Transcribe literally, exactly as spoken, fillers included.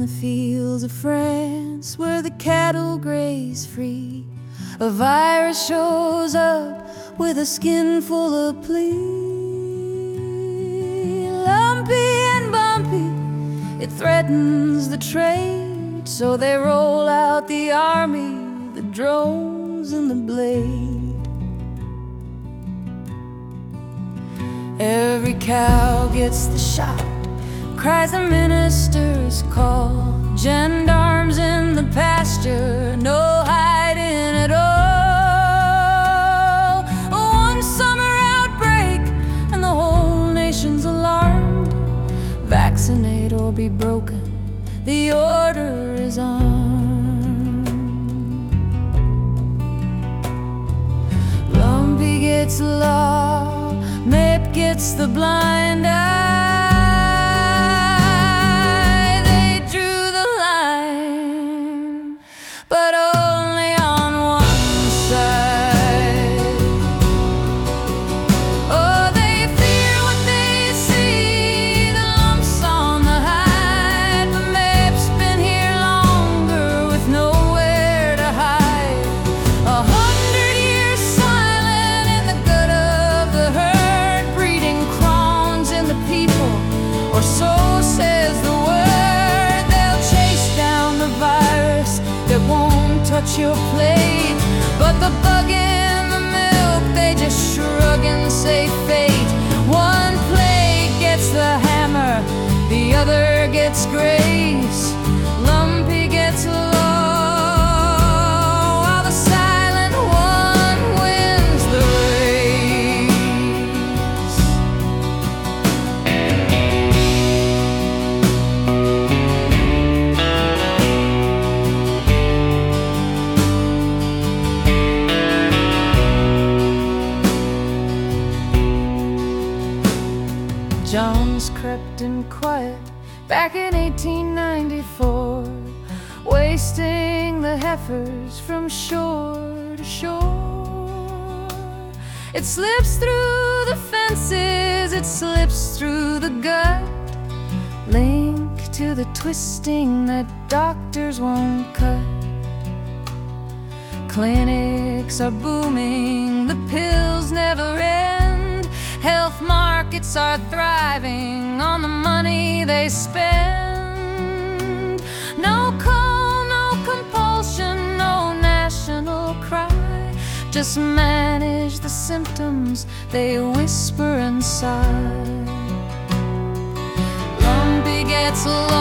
the fields of France where the cattle graze free, a virus shows up with a skin full of plea. Lumpy and bumpy, it threatens the trade, so they roll out the army, the drones and the blade. Every cow gets the shot, cries the minister's call. Gendarmes in the pasture, no hiding at all. One summer outbreak and the whole nation's alarmed. Vaccinate or be broken, the order is armed. Lumpy gets law, Mape gets the blind eye. They drew the line, but only on one side. Oh, they fear what they see, the lumps on the hide. But Mape's been here longer with nowhere to hide. A hundred years silent in the gut of the herd, breeding Crohn's in the people, or so says the word. They'll chase down the virus that won't touch your plate, but the bug in the milk, they just shrug and say fate. One plague gets the hammer, the other gets grace. Lumpy gets law, while the silent one wins the race. Jones crept in quiet back in eighteen ninety-four, wasting the heifers from shore to shore. It slips through the fences, it slips through the gut, link to the twisting that doctors won't cut. Clinics are booming, the pills never end. Health markets are thriving on the money they spend. No call, no compulsion, no national cry. Just manage the symptoms, they whisper inside. Lumpy gets lost.